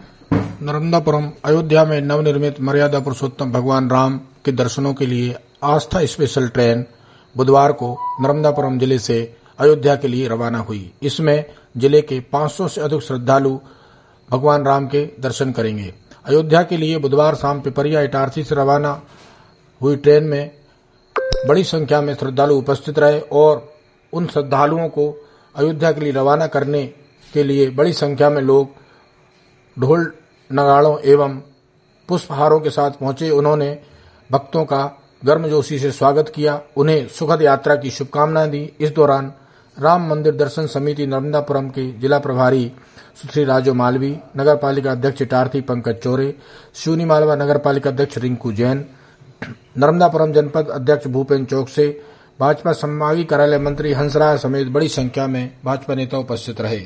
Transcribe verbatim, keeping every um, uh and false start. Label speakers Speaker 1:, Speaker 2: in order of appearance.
Speaker 1: नर्मदापुरम अयोध्या में नवनिर्मित मर्यादा पुरुषोत्तम भगवान राम के दर्शनों के लिए आस्था स्पेशल ट्रेन बुधवार को नर्मदापुरम जिले से अयोध्या के लिए रवाना हुई। इसमें जिले के पाँच सौ से अधिक श्रद्धालु भगवान राम के दर्शन करेंगे। अयोध्या के लिए बुधवार शाम पिपरिया इटारसी से रवाना हुई ट्रेन में बड़ी संख्या में श्रद्धालु उपस्थित रहे और उन श्रद्धालुओं को अयोध्या के लिए रवाना करने के लिए बड़ी संख्या में लोग ढोल नगाड़ों एवं पुष्पहारों के साथ पहुंचे। उन्होंने भक्तों का गर्मजोशी से स्वागत किया, उन्हें सुखद यात्रा की शुभकामनाएं दी। इस दौरान राम मंदिर दर्शन समिति नर्मदापुरम के जिला प्रभारी सुश्री राजो मालवी, नगर पालिका अध्यक्ष इटारसी पंकज चौरे, शिवनी मालवा नगर पालिका अध्यक्ष रिंकू जैन, नर्मदापुरम जनपद अध्यक्ष भूपेन चौकसे, भाजपा संभागीय कार्यालय मंत्री हंसराज समेत बड़ी संख्या में भाजपा नेता उपस्थित रहे।